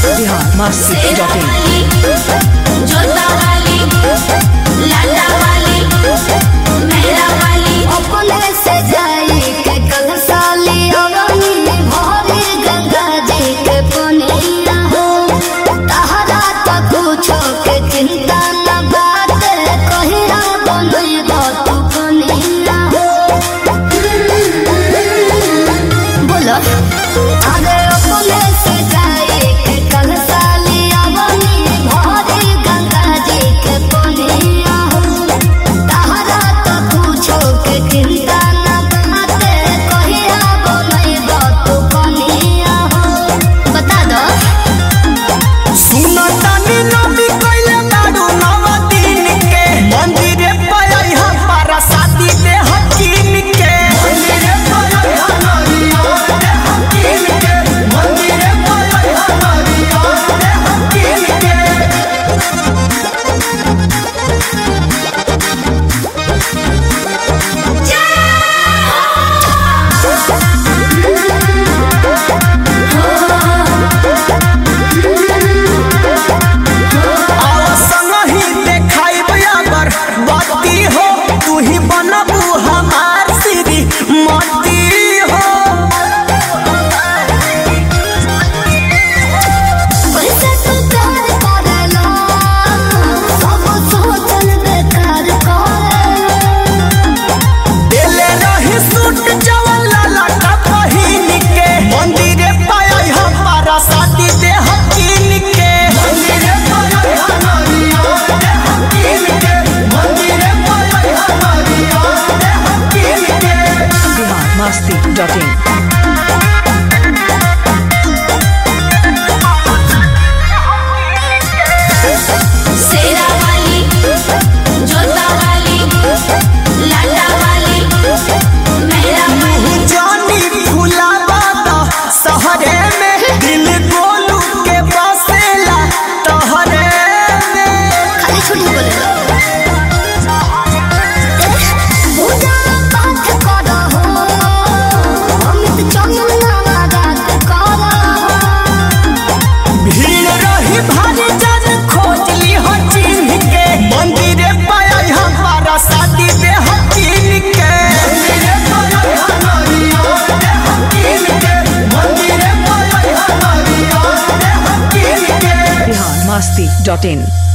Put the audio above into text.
बिहार मस्ती जोता वाली लाडा वाली मेरा वाली अपने से जाई के कल साली अगनी भरे गंगा जी के पनिया हो तहरा तो कुछो के चिंता न बात कहिरा बनई दो तू कनिया हो बोलो आगे अपने से जाई के कल साली अगनी भरे गंगा जी के पनिया हो तहरा तो कुछो के चिंता न बात कहिरा बनई दो तू कनिया हो बता दो सुनतानी नबी कइले बाडू नव दिन के मंदिरे पयई हम पारा शादी दे हकीन के मंदिरे पयई हम नरिया दे हकीन के मंदिरे पयई हम नरिया दे हकीन के आओ संगही देखाइब अगर बत्ती हो तू ही बनबू हमार श्री मती हो कैसे तू प्यार करेला सब सोचल बेकार करेला देले रही सूट जवन लाला का पहिन के मंदिरे पायई हम पारा शादी दे हकीन के मंदिरे पायई हम नरिया दे हकीन के मंदिरे पायई हम नरिया दे हकीन के बिहार मस्ती सेरा वाली जोता वाली लाडा वाली मेरा वाली जानी फुलावा ता सहरे में दिल गोलू के बसेला तहरे में खाली छुट्टी बोले पूजा पाठ करो हो अमित चंदन रात करो भीड़ रही भारी जन खोज ली हो चिन्ह के मंदिरे पायई हम पारा शादी दे हकीन के मंदिरे पायई हम नरिया दे हकीन के मंदिरे पायई हम नरिया दे हकीन के बिहार मस्ती